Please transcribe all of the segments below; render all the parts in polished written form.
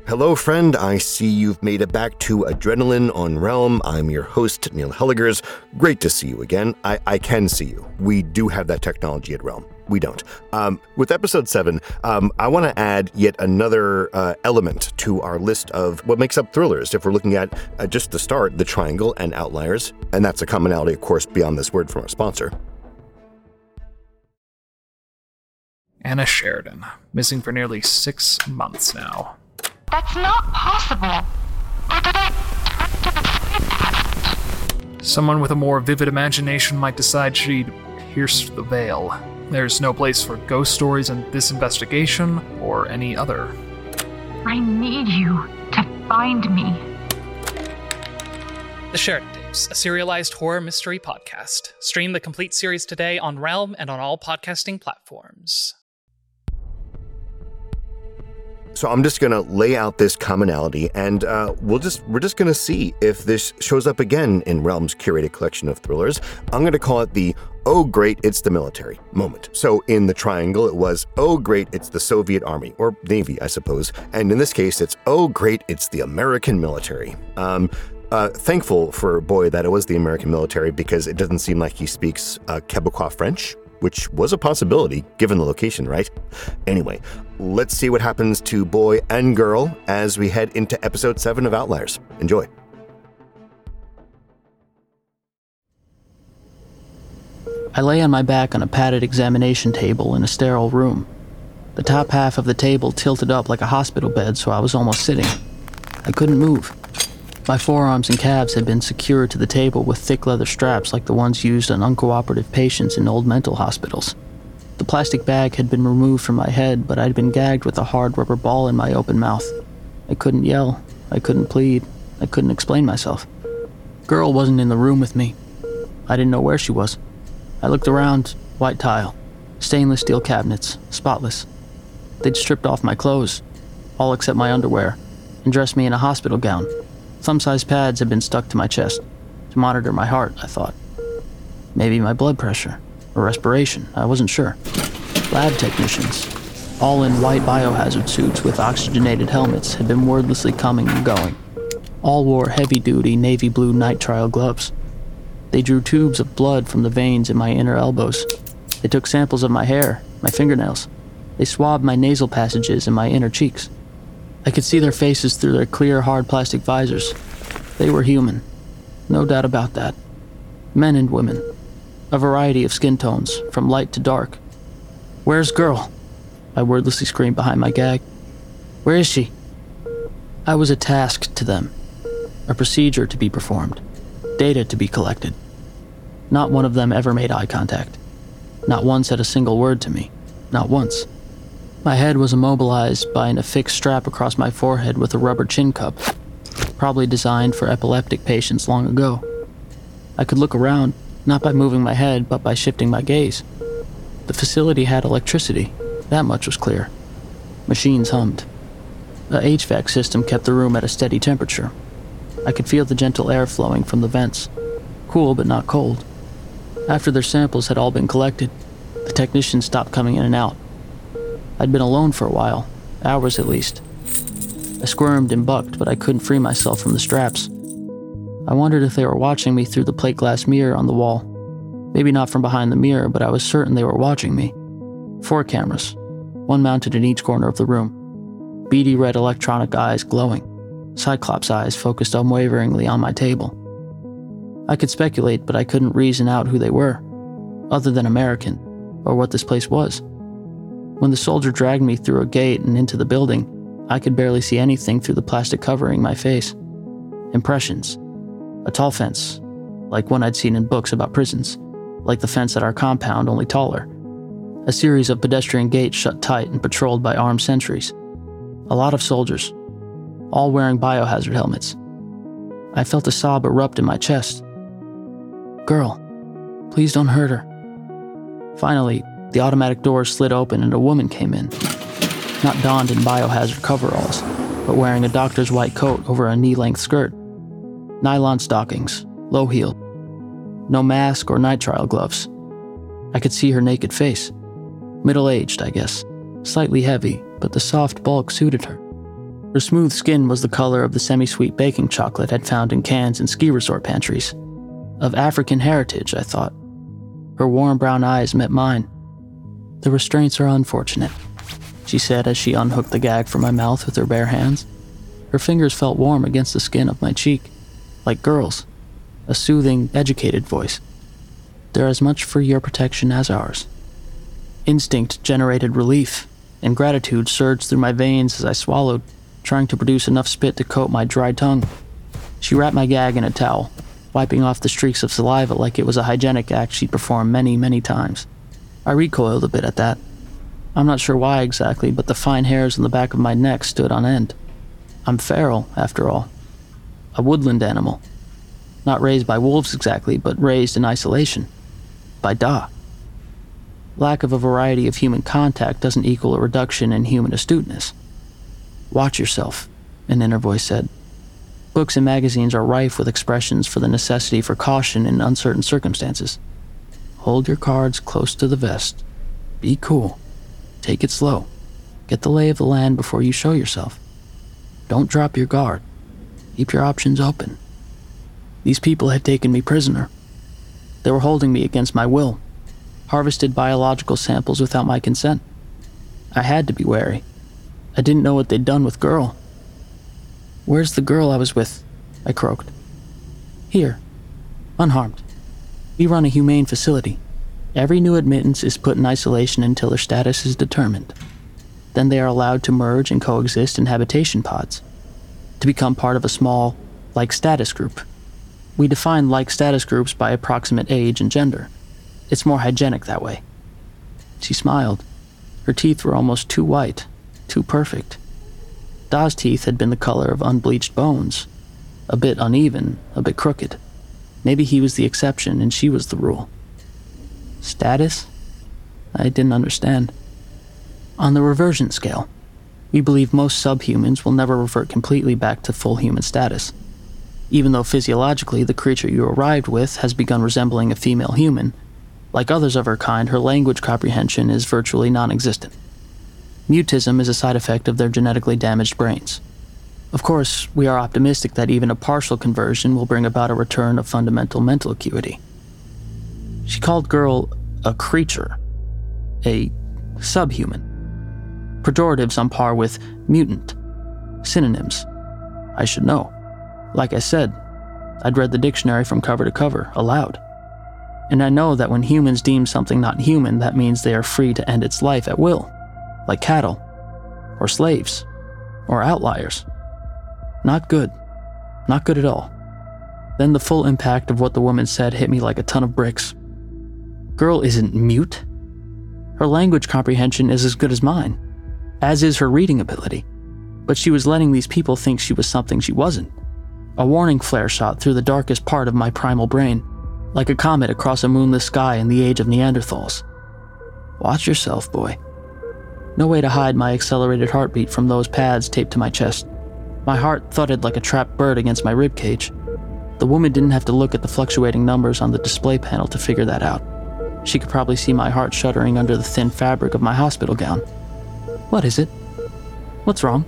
Hello, friend. I see you've made it back to Adrenaline on Realm. I'm your host, Neil Helligers. Great to see you again. I can see you. We do have that technology at Realm. We don't. With episode 7, I want to add yet another element to our list of what makes up thrillers. If we're looking at just the start, the triangle and outliers, and that's a commonality, of course, beyond this word from our sponsor. Anna Sheridan, missing for nearly 6 months now. That's not possible. Or did I Someone with a more vivid imagination might decide she'd pierce the veil. There's no place for ghost stories in this investigation or any other. I need you to find me. The Sheridan Tapes, a serialized horror mystery podcast. Stream the complete series today on Realm and on all podcasting platforms. So I'm just going to lay out this commonality, and we're just going to see if this shows up again in Realm's curated collection of thrillers. I'm going to call it the "Oh great, it's the military" moment. So in the triangle, it was "Oh great, it's the Soviet Army," or Navy, I suppose. And in this case, it's "Oh great, it's the American military." Thankful for Boy that it was the American military, because it doesn't seem like he speaks Quebecois French, which was a possibility given the location, right? Anyway, let's see what happens to boy and girl as we head into episode 7 of Outliers. Enjoy. I lay on my back on a padded examination table in a sterile room. The top half of the table tilted up like a hospital bed, so I was almost sitting. I couldn't move. My forearms and calves had been secured to the table with thick leather straps like the ones used on uncooperative patients in old mental hospitals. The plastic bag had been removed from my head, but I'd been gagged with a hard rubber ball in my open mouth. I couldn't yell. I couldn't plead. I couldn't explain myself. Girl wasn't in the room with me. I didn't know where she was. I looked around. White tile. Stainless steel cabinets. Spotless. They'd stripped off my clothes, all except my underwear, and dressed me in a hospital gown. Thumb-sized pads had been stuck to my chest, to monitor my heart, I thought. Maybe my blood pressure, or respiration, I wasn't sure. Lab technicians, all in white biohazard suits with oxygenated helmets, had been wordlessly coming and going. All wore heavy-duty navy blue nitrile gloves. They drew tubes of blood from the veins in my inner elbows. They took samples of my hair, my fingernails. They swabbed my nasal passages and my inner cheeks. I could see their faces through their clear, hard plastic visors. They were human. No doubt about that. Men and women. A variety of skin tones, from light to dark. "Where's girl?" I wordlessly screamed behind my gag. "Where is she?" I was a task to them. A procedure to be performed. Data to be collected. Not one of them ever made eye contact. Not one said a single word to me. Not once. My head was immobilized by an affixed strap across my forehead with a rubber chin cup, probably designed for epileptic patients long ago. I could look around, not by moving my head, but by shifting my gaze. The facility had electricity, that much was clear. Machines hummed. The HVAC system kept the room at a steady temperature. I could feel the gentle air flowing from the vents, cool but not cold. After their samples had all been collected, the technicians stopped coming in and out. I'd been alone for a while, hours at least. I squirmed and bucked, but I couldn't free myself from the straps. I wondered if they were watching me through the plate glass mirror on the wall. Maybe not from behind the mirror, but I was certain they were watching me. 4 cameras, one mounted in each corner of the room. Beady red electronic eyes glowing, cyclops eyes focused unwaveringly on my table. I could speculate, but I couldn't reason out who they were, other than American, or what this place was. When the soldier dragged me through a gate and into the building, I could barely see anything through the plastic covering my face. Impressions. A tall fence, like one I'd seen in books about prisons, like the fence at our compound, only taller. A series of pedestrian gates shut tight and patrolled by armed sentries. A lot of soldiers, all wearing biohazard helmets. I felt a sob erupt in my chest. "Girl, please don't hurt her." Finally, the automatic doors slid open and a woman came in. Not donned in biohazard coveralls, but wearing a doctor's white coat over a knee-length skirt. Nylon stockings, low-heeled. No mask or nitrile gloves. I could see her naked face. Middle-aged, I guess. Slightly heavy, but the soft bulk suited her. Her smooth skin was the color of the semi-sweet baking chocolate I'd found in cans in ski resort pantries. Of African heritage, I thought. Her warm brown eyes met mine. "The restraints are unfortunate," she said as she unhooked the gag from my mouth with her bare hands. Her fingers felt warm against the skin of my cheek, like girls. A soothing, educated voice. "They're as much for your protection as ours." Instinct generated relief, and gratitude surged through my veins as I swallowed, trying to produce enough spit to coat my dry tongue. She wrapped my gag in a towel, wiping off the streaks of saliva like it was a hygienic act she'd performed many, many times. I recoiled a bit at that. I'm not sure why exactly, but the fine hairs on the back of my neck stood on end. I'm feral, after all. A woodland animal. Not raised by wolves exactly, but raised in isolation. By Da. Lack of a variety of human contact doesn't equal a reduction in human astuteness. "Watch yourself," an inner voice said. Books and magazines are rife with expressions for the necessity for caution in uncertain circumstances. Hold your cards close to the vest. Be cool. Take it slow. Get the lay of the land before you show yourself. Don't drop your guard. Keep your options open. These people had taken me prisoner. They were holding me against my will, harvested biological samples without my consent. I had to be wary. I didn't know what they'd done with Girl. "Where's the girl I was with?" I croaked. "Here. Unharmed. We run a humane facility. Every new admittance is put in isolation until their status is determined. Then they are allowed to merge and coexist in habitation pods, to become part of a small, like status group. We define like status groups by approximate age and gender. It's more hygienic that way." She smiled. Her teeth were almost too white, too perfect. Da's teeth had been the color of unbleached bones. A bit uneven, a bit crooked. Maybe he was the exception and she was the rule. Status? I didn't understand. On the reversion scale, we believe most subhumans will never revert completely back to full human status. Even though physiologically the creature you arrived with has begun resembling a female human, like others of her kind, her language comprehension is virtually non-existent. Mutism is a side effect of their genetically damaged brains. Of course, we are optimistic that even a partial conversion will bring about a return of fundamental mental acuity. She called Girl a creature, a subhuman. Pejoratives on par with mutant. Synonyms. I should know. Like I said, I'd read the dictionary from cover to cover, aloud. And I know that when humans deem something not human, that means they are free to end its life at will. Like cattle, or slaves, or outliers. Not good. Not good at all. Then the full impact of what the woman said hit me like a ton of bricks. Girl isn't mute. Her language comprehension is as good as mine, as is her reading ability. But she was letting these people think she was something she wasn't. A warning flare shot through the darkest part of my primal brain, like a comet across a moonless sky in the age of Neanderthals. Watch yourself, boy. No way to hide my accelerated heartbeat from those pads taped to my chest. My heart thudded like a trapped bird against my ribcage. The woman didn't have to look at the fluctuating numbers on the display panel to figure that out. She could probably see my heart shuddering under the thin fabric of my hospital gown. What is it? What's wrong?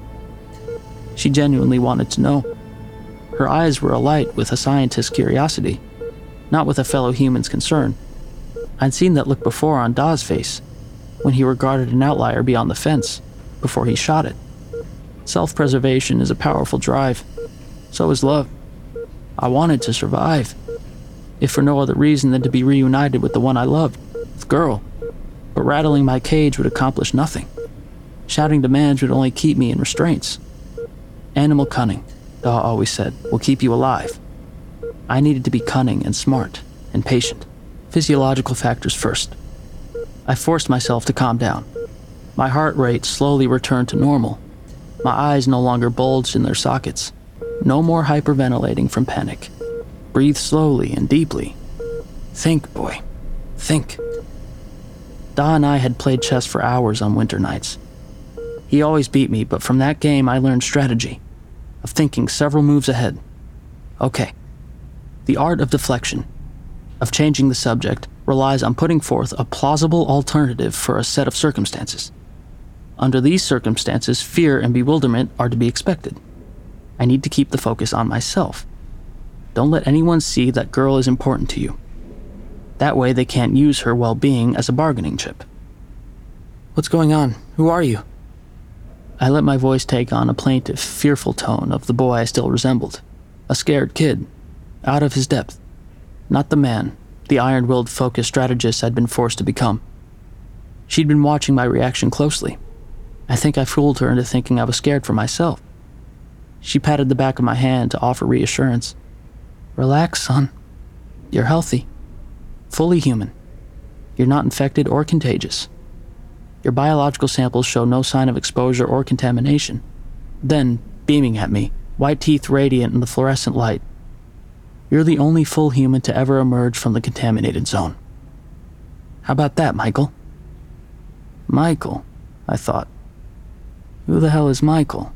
She genuinely wanted to know. Her eyes were alight with a scientist's curiosity, not with a fellow human's concern. I'd seen that look before on Da's face, when he regarded an outlier beyond the fence, before he shot it. Self-preservation is a powerful drive. So is love. I wanted to survive, if for no other reason than to be reunited with the one I loved, with Girl. But rattling my cage would accomplish nothing. Shouting demands would only keep me in restraints. Animal cunning, Da always said, will keep you alive. I needed to be cunning and smart and patient. Physiological factors first. I forced myself to calm down. My heart rate slowly returned to normal. My eyes no longer bulged in their sockets. No more hyperventilating from panic. Breathe slowly and deeply. Think, boy. Think. Da and I had played chess for hours on winter nights. He always beat me, but from that game I learned strategy, of thinking several moves ahead. Okay. The art of deflection, of changing the subject, relies on putting forth a plausible alternative for a set of circumstances. Under these circumstances, fear and bewilderment are to be expected. I need to keep the focus on myself. Don't let anyone see that girl is important to you. That way they can't use her well-being as a bargaining chip. What's going on? Who are you? I let my voice take on a plaintive, fearful tone of the boy I still resembled. A scared kid, out of his depth. Not the man, the iron-willed focused strategist I'd been forced to become. She'd been watching my reaction closely. I think I fooled her into thinking I was scared for myself. She patted the back of my hand to offer reassurance. Relax, son. You're healthy. Fully human. You're not infected or contagious. Your biological samples show no sign of exposure or contamination. Then, beaming at me, white teeth radiant in the fluorescent light. You're the only full human to ever emerge from the contaminated zone. How about that, Michael? Michael, I thought. Who the hell is Michael?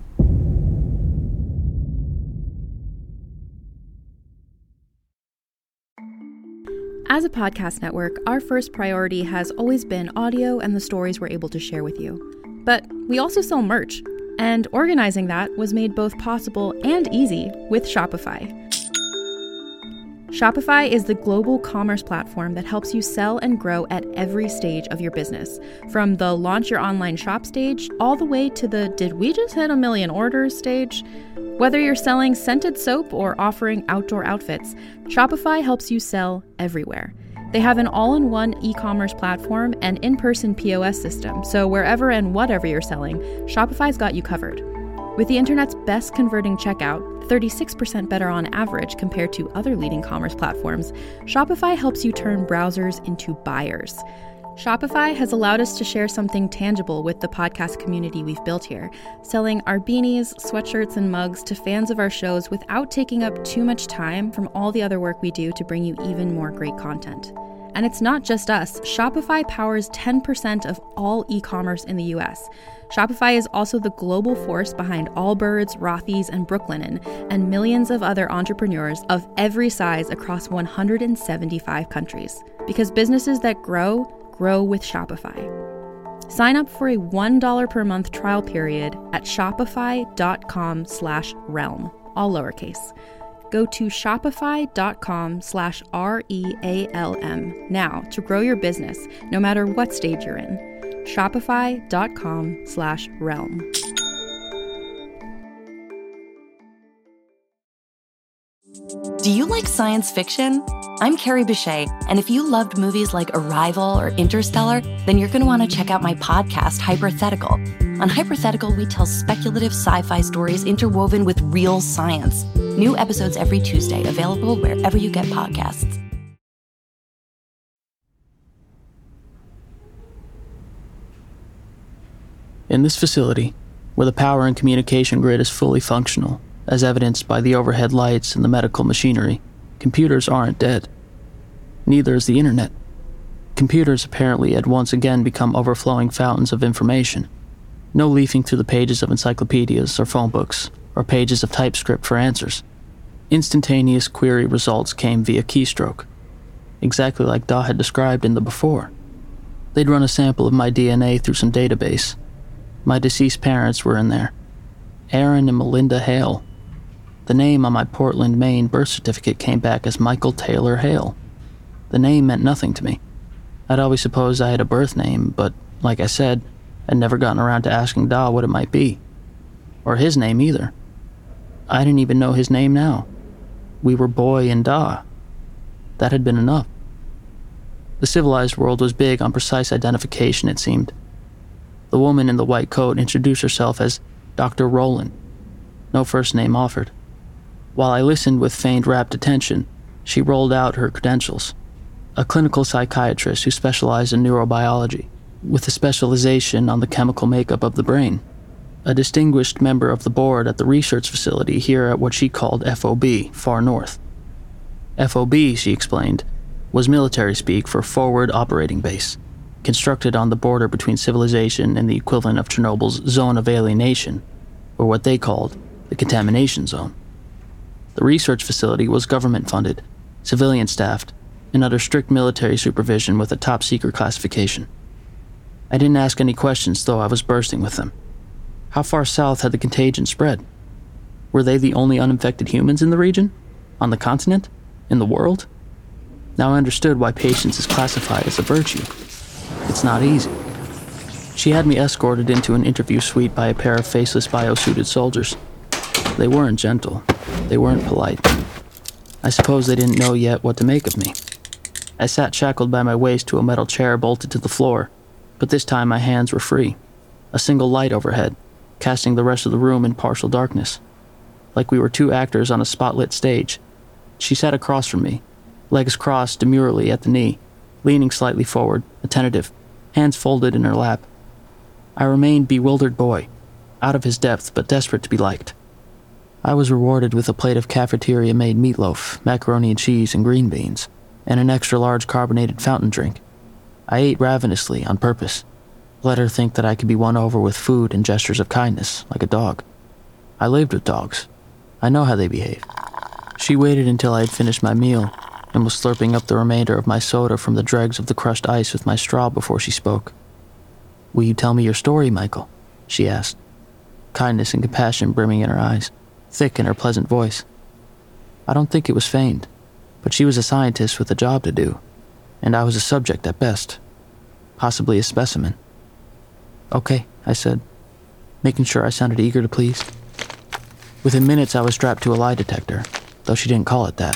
As a podcast network, our first priority has always been audio and the stories we're able to share with you. But we also sell merch, and organizing that was made both possible and easy with Shopify. Shopify is the global commerce platform that helps you sell and grow at every stage of your business, from the launch your online shop stage all the way to the did we just hit 1 million orders stage. Whether you're selling scented soap or offering outdoor outfits, Shopify helps you sell everywhere. They have an all-in-one e-commerce platform and in-person POS system, so wherever and whatever you're selling, Shopify's got you covered. With the internet's best converting checkout, 36% better on average compared to other leading commerce platforms, Shopify helps you turn browsers into buyers. Shopify has allowed us to share something tangible with the podcast community we've built here, selling our beanies, sweatshirts, and mugs to fans of our shows without taking up too much time from all the other work we do to bring you even more great content. And it's not just us. Shopify powers 10% of all e-commerce in the US. Shopify is also the global force behind Allbirds, Rothy's, and Brooklinen, and millions of other entrepreneurs of every size across 175 countries. Because businesses that grow with Shopify. Sign up for a $1 per month trial period at shopify.com/realm, all lowercase. Go to shopify.com/REALM now to grow your business, no matter what stage you're in. Shopify.com/realm. Do you like science fiction? I'm Carrie Bechet, and if you loved movies like Arrival or Interstellar, then you're going to want to check out my podcast, Hypothetical. On Hypothetical, we tell speculative sci-fi stories interwoven with real science. New episodes every Tuesday, available wherever you get podcasts. In this facility, where the power and communication grid is fully functional, as evidenced by the overhead lights and the medical machinery, computers aren't dead. Neither is the internet. Computers apparently had once again become overflowing fountains of information. No leafing through the pages of encyclopedias or phone books, or pages of typescript for answers. Instantaneous query results came via keystroke, exactly like Da had described in the before. They'd run a sample of my DNA through some database. My deceased parents were in there. Aaron and Melinda Hale. The name on my Portland, Maine birth certificate came back as Michael Taylor Hale. The name meant nothing to me. I'd always supposed I had a birth name, but, like I said, I'd never gotten around to asking Da what it might be. Or his name either. I didn't even know his name now. We were Boy and Da. That had been enough. The civilized world was big on precise identification, it seemed. The woman in the white coat introduced herself as Dr. Rowland. No first name offered. While I listened with feigned rapt attention, she rolled out her credentials. A clinical psychiatrist who specialized in neurobiology, with a specialization on the chemical makeup of the brain. A distinguished member of the board at the research facility here at what she called FOB, Far North. FOB, she explained, was military speak for Forward Operating Base, constructed on the border between civilization and the equivalent of Chernobyl's Zone of Alienation, or what they called the Contamination Zone. The research facility was government-funded, civilian-staffed, and under strict military supervision with a top-secret classification. I didn't ask any questions, though I was bursting with them. How far south had the contagion spread? Were they the only uninfected humans in the region? On the continent? In the world? Now I understood why patience is classified as a virtue. It's not easy. She had me escorted into an interview suite by a pair of faceless biosuited soldiers. They weren't gentle. They weren't polite. I suppose they didn't know yet what to make of me. I sat shackled by my waist to a metal chair bolted to the floor, but this time my hands were free. A single light overhead, casting the rest of the room in partial darkness. Like we were two actors on a spotlit stage. She sat across from me, legs crossed demurely at the knee, leaning slightly forward, attentive, hands folded in her lap. I remained bewildered boy, out of his depth but desperate to be liked. I was rewarded with a plate of cafeteria-made meatloaf, macaroni and cheese, and green beans, and an extra-large carbonated fountain drink. I ate ravenously on purpose. Let her think that I could be won over with food and gestures of kindness, like a dog. I lived with dogs. I know how they behave. She waited until I had finished my meal and was slurping up the remainder of my soda from the dregs of the crushed ice with my straw before she spoke. "Will you tell me your story, Michael?" she asked, kindness and compassion brimming in her eyes, thick in her pleasant voice. I don't think it was feigned, but she was a scientist with a job to do, and I was a subject at best, possibly a specimen. "Okay," I said, making sure I sounded eager to please. Within minutes I was strapped to a lie detector, though she didn't call it that.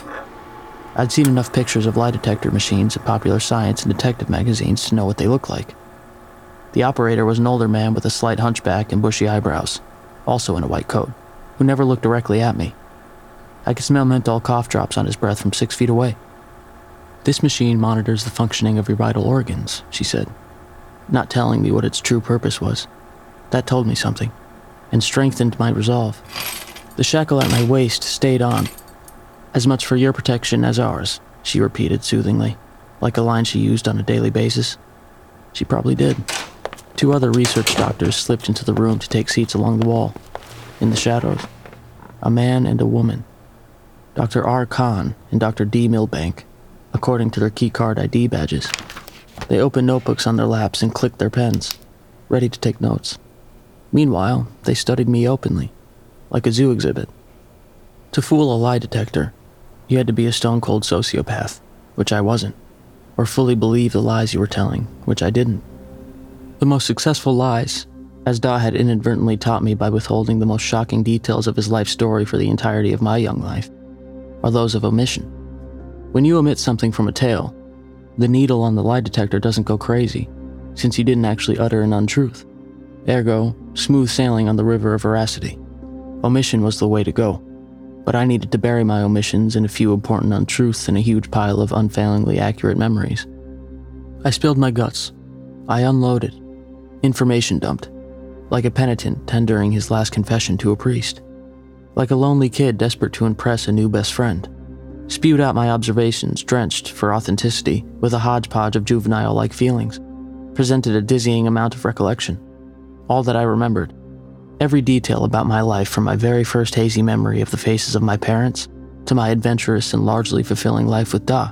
I'd seen enough pictures of lie detector machines at popular science and detective magazines to know what they looked like. The operator was an older man with a slight hunchback and bushy eyebrows, also in a white coat, who never looked directly at me. I could smell menthol cough drops on his breath from 6 feet away. "This machine monitors the functioning of your vital organs," she said, not telling me what its true purpose was. That told me something, and strengthened my resolve. The shackle at my waist stayed on. "As much for your protection as ours," she repeated soothingly, like a line she used on a daily basis. She probably did. 2 other research doctors slipped into the room to take seats along the wall, in the shadows. A man and a woman. Dr. R. Khan and Dr. D. Milbank, according to their keycard ID badges. They opened notebooks on their laps and clicked their pens, ready to take notes. Meanwhile, they studied me openly, like a zoo exhibit. To fool a lie detector, you had to be a stone-cold sociopath, which I wasn't, or fully believe the lies you were telling, which I didn't. The most successful lies, as Da had inadvertently taught me by withholding the most shocking details of his life story for the entirety of my young life, are those of omission. When you omit something from a tale, the needle on the lie detector doesn't go crazy, since you didn't actually utter an untruth. Ergo, smooth sailing on the river of veracity. Omission was the way to go, but I needed to bury my omissions in a few important untruths in a huge pile of unfailingly accurate memories. I spilled my guts. I unloaded. Information dumped, like a penitent tendering his last confession to a priest. Like a lonely kid desperate to impress a new best friend. Spewed out my observations, drenched, for authenticity, with a hodgepodge of juvenile-like feelings. Presented a dizzying amount of recollection. All that I remembered. Every detail about my life, from my very first hazy memory of the faces of my parents, to my adventurous and largely fulfilling life with Da.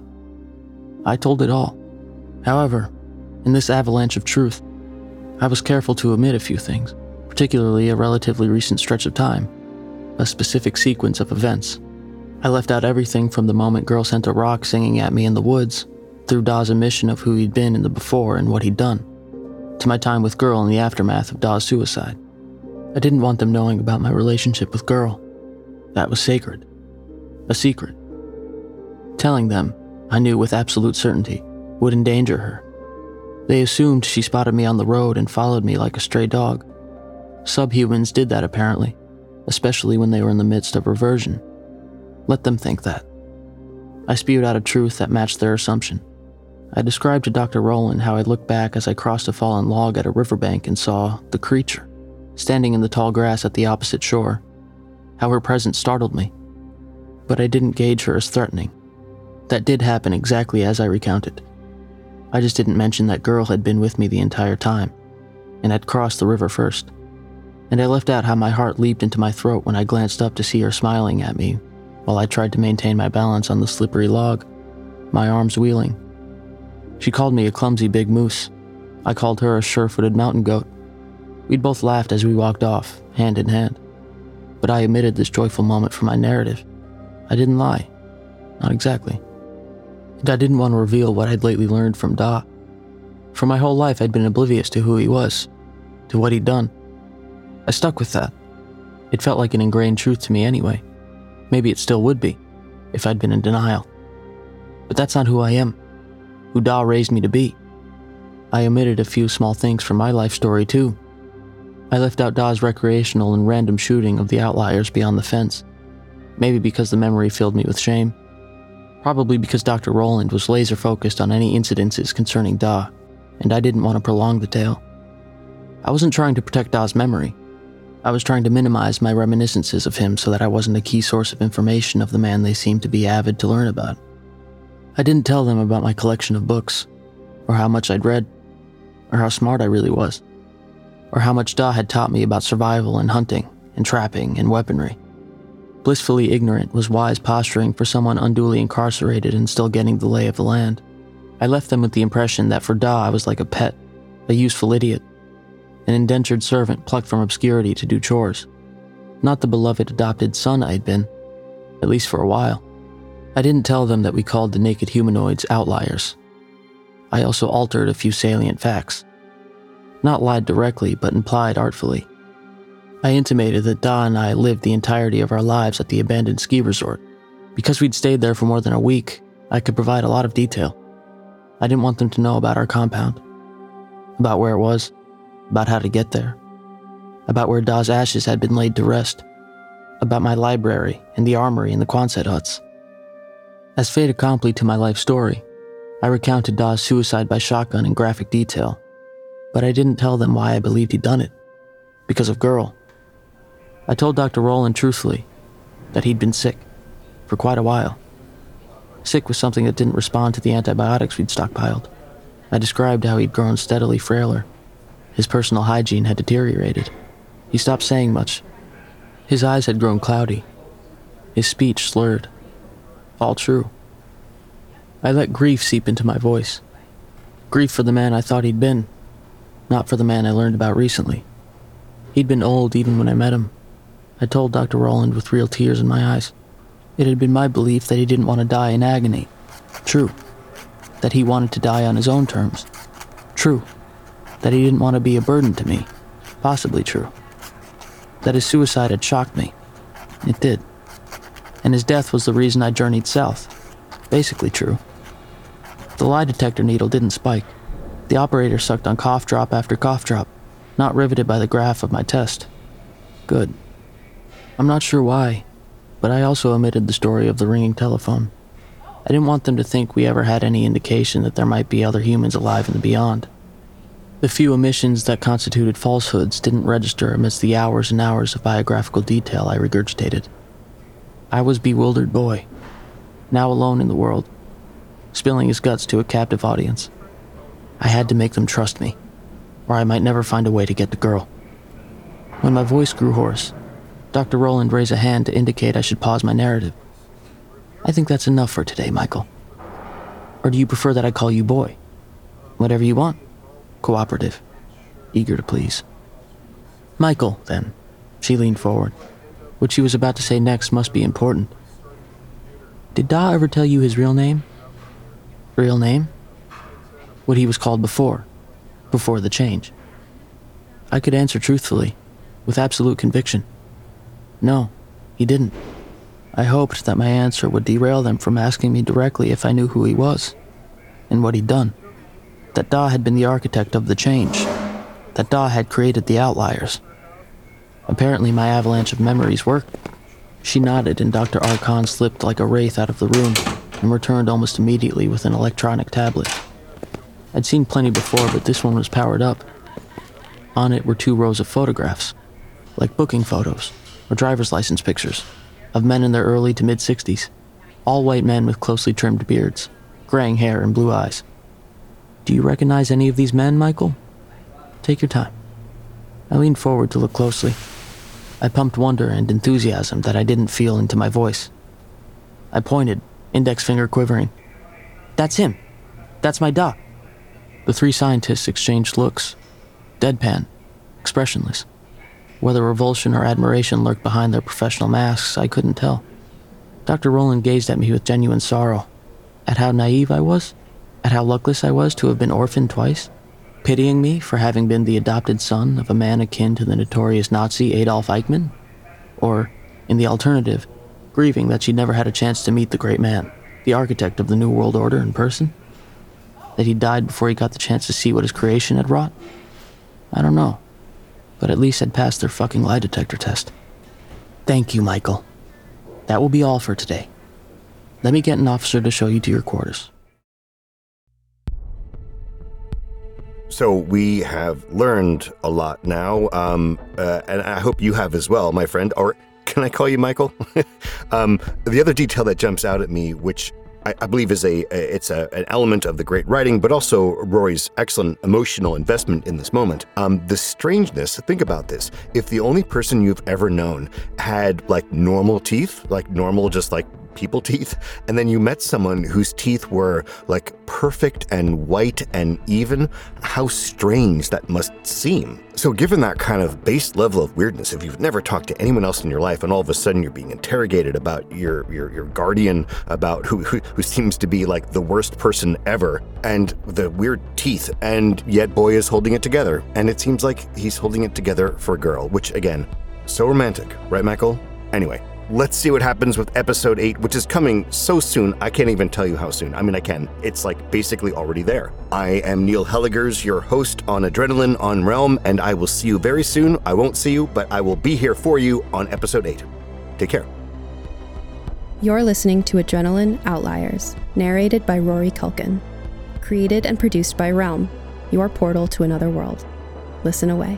I told it all. However, in this avalanche of truth, I was careful to omit a few things, particularly a relatively recent stretch of time, a specific sequence of events. I left out everything from the moment Girl sent a rock singing at me in the woods, through Da's omission of who he'd been in the before and what he'd done, to my time with Girl in the aftermath of Da's suicide. I didn't want them knowing about my relationship with Girl. That was sacred. A secret. Telling them, I knew with absolute certainty, would endanger her. They assumed she spotted me on the road and followed me like a stray dog. Subhumans did that apparently, especially when they were in the midst of reversion. Let them think that. I spewed out a truth that matched their assumption. I described to Dr. Rowland how I looked back as I crossed a fallen log at a riverbank and saw the creature, standing in the tall grass at the opposite shore. How her presence startled me. But I didn't gauge her as threatening. That did happen exactly as I recounted. I just didn't mention that Girl had been with me the entire time, and had crossed the river first. And I left out how my heart leaped into my throat when I glanced up to see her smiling at me, while I tried to maintain my balance on the slippery log, my arms wheeling. She called me a clumsy big moose, I called her a sure-footed mountain goat. We'd both laughed as we walked off, hand in hand. But I omitted this joyful moment from my narrative. I didn't lie. Not exactly. And I didn't want to reveal what I'd lately learned from Da. For my whole life, I'd been oblivious to who he was, to what he'd done. I stuck with that. It felt like an ingrained truth to me anyway. Maybe it still would be, if I'd been in denial. But that's not who I am, who Da raised me to be. I omitted a few small things from my life story too. I left out Da's recreational and random shooting of the outliers beyond the fence. Maybe because the memory filled me with shame. Probably because Dr. Roland was laser focused on any incidences concerning Da, and I didn't want to prolong the tale. I wasn't trying to protect Da's memory. I was trying to minimize my reminiscences of him so that I wasn't a key source of information of the man they seemed to be avid to learn about. I didn't tell them about my collection of books, or how much I'd read, or how smart I really was, or how much Da had taught me about survival and hunting and trapping and weaponry. Blissfully ignorant was wise posturing for someone unduly incarcerated and still getting the lay of the land. I left them with the impression that for Da I was like a pet, a useful idiot, an indentured servant plucked from obscurity to do chores. Not the beloved adopted son I had been, at least for a while. I didn't tell them that we called the naked humanoids outliers. I also altered a few salient facts. Not lied directly, but implied artfully. I intimated that Da and I lived the entirety of our lives at the abandoned ski resort. Because we'd stayed there for more than a week, I could provide a lot of detail. I didn't want them to know about our compound, about where it was, about how to get there, about where Da's ashes had been laid to rest, about my library and the armory and the Quonset huts. As fait accompli to my life story, I recounted Da's suicide by shotgun in graphic detail, but I didn't tell them why I believed he'd done it. Because of Girl. I told Dr. Roland truthfully that he'd been sick for quite a while. Sick with something that didn't respond to the antibiotics we'd stockpiled. I described how he'd grown steadily frailer. His personal hygiene had deteriorated. He stopped saying much. His eyes had grown cloudy. His speech slurred. All true. I let grief seep into my voice. Grief for the man I thought he'd been, not for the man I learned about recently. He'd been old even when I met him. I told Dr. Roland with real tears in my eyes. It had been my belief that he didn't want to die in agony. True. That he wanted to die on his own terms. True. That he didn't want to be a burden to me. Possibly true. That his suicide had shocked me. It did. And his death was the reason I journeyed south. Basically true. The lie detector needle didn't spike. The operator sucked on cough drop after cough drop, not riveted by the graph of my test. Good. I'm not sure why, but I also omitted the story of the ringing telephone. I didn't want them to think we ever had any indication that there might be other humans alive in the beyond. The few omissions that constituted falsehoods didn't register amidst the hours and hours of biographical detail I regurgitated. I was a bewildered boy, now alone in the world, spilling his guts to a captive audience. I had to make them trust me, or I might never find a way to get the girl. When my voice grew hoarse, Dr. Roland raised a hand to indicate I should pause my narrative. I think that's enough for today, Michael. Or do you prefer that I call you boy? Whatever you want. Cooperative. Eager to please. Michael, then. She leaned forward. What she was about to say next must be important. Did Da ever tell you his real name? Real name? What he was called before the change. I could answer truthfully, with absolute conviction. No, he didn't. I hoped that my answer would derail them from asking me directly if I knew who he was, and what he'd done. That Da had been the architect of the change. That Da had created the outliers. Apparently my avalanche of memories worked. She nodded and Dr. Archon slipped like a wraith out of the room and returned almost immediately with an electronic tablet. I'd seen plenty before, but this one was powered up. On it were 2 rows of photographs, like booking photos or driver's license pictures, of men in their early to mid-60s, all white men with closely trimmed beards, graying hair and blue eyes. Do you recognize any of these men, Michael? Take your time. I leaned forward to look closely. I pumped wonder and enthusiasm that I didn't feel into my voice. I pointed, index finger quivering. That's him. That's my Da. The three scientists exchanged looks, deadpan, expressionless. Whether revulsion or admiration lurked behind their professional masks, I couldn't tell. Dr. Rowland gazed at me with genuine sorrow, at how naive I was, at how luckless I was to have been orphaned twice, pitying me for having been the adopted son of a man akin to the notorious Nazi Adolf Eichmann, or, in the alternative, grieving that she'd never had a chance to meet the great man, the architect of the New World Order in person, that he died before he got the chance to see what his creation had wrought. I don't know, but at least I'd passed their fucking lie detector test. Thank you, Michael. That will be all for today. Let me get an officer to show you to your quarters. So we have learned a lot now, and I hope you have as well, my friend. Or can I call you Michael? The other detail that jumps out at me, which I believe is an element of the great writing, but also Rory's excellent emotional investment in this moment. The strangeness, think about this. If the only person you've ever known had like normal teeth, like normal, just like people teeth, and then you met someone whose teeth were like perfect and white and even, how strange that must seem. So given that kind of base level of weirdness, if you've never talked to anyone else in your life and all of a sudden you're being interrogated about your guardian, about who seems to be like the worst person ever, and the weird teeth, and yet boy is holding it together, and it seems like he's holding it together for a girl, which again, so romantic, right, Michael? Anyway, let's see what happens with episode 8, which is coming so soon, I can't even tell you how soon. I mean, I can. It's like basically already there. I am Neil Helligers, your host on Adrenaline on Realm, and I will see you very soon. I won't see you, but I will be here for you on episode 8. Take care. You're listening to Adrenaline Outliers, narrated by Rory Culkin. Created and produced by Realm, your portal to another world. Listen away.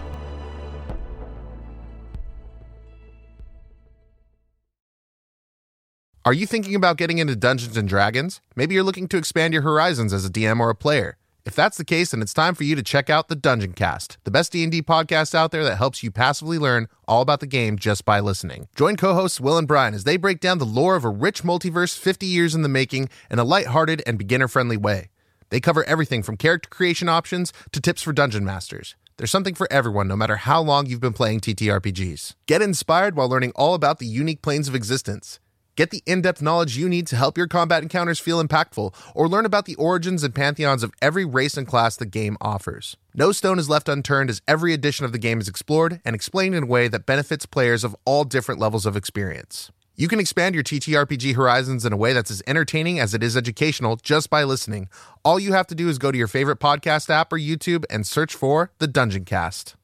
Are you thinking about getting into Dungeons & Dragons? Maybe you're looking to expand your horizons as a DM or a player. If that's the case, then it's time for you to check out the Dungeon Cast, the best D&D podcast out there that helps you passively learn all about the game just by listening. Join co-hosts Will and Brian as they break down the lore of a rich multiverse 50 years in the making in a lighthearted and beginner-friendly way. They cover everything from character creation options to tips for dungeon masters. There's something for everyone, no matter how long you've been playing TTRPGs. Get inspired while learning all about the unique planes of existence. Get the in-depth knowledge you need to help your combat encounters feel impactful, or learn about the origins and pantheons of every race and class the game offers. No stone is left unturned as every edition of the game is explored and explained in a way that benefits players of all different levels of experience. You can expand your TTRPG horizons in a way that's as entertaining as it is educational just by listening. All you have to do is go to your favorite podcast app or YouTube and search for The Dungeon Cast.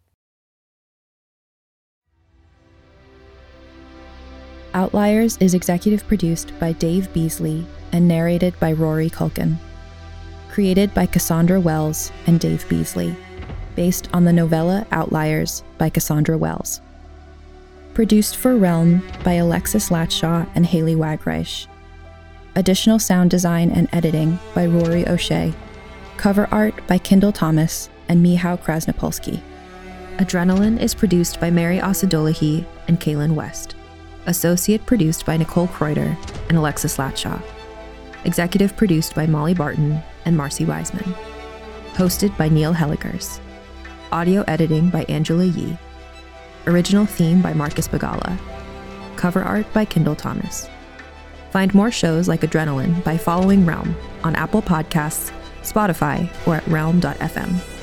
Outliers is executive produced by Dave Beasley and narrated by Rory Culkin. Created by Cassandra Wells and Dave Beasley, based on the novella Outliers by Cassandra Wells. Produced for Realm by Alexis Latshaw and Haley Wagreich. Additional sound design and editing by Rory O'Shea. Cover art by Kendall Thomas and Michał Krasnopolski. Adrenaline is produced by Mary Osadolahi and Kaylin West. Associate produced by Nicole Kreuter and Alexis Latshaw. Executive produced by Molly Barton and Marcy Wiseman. Hosted by Neil Helligers. Audio editing by Angela Yee. Original theme by Marcus Bagala. Cover art by Kendall Thomas. Find more shows like Adrenaline by following Realm on Apple Podcasts, Spotify, or at realm.fm.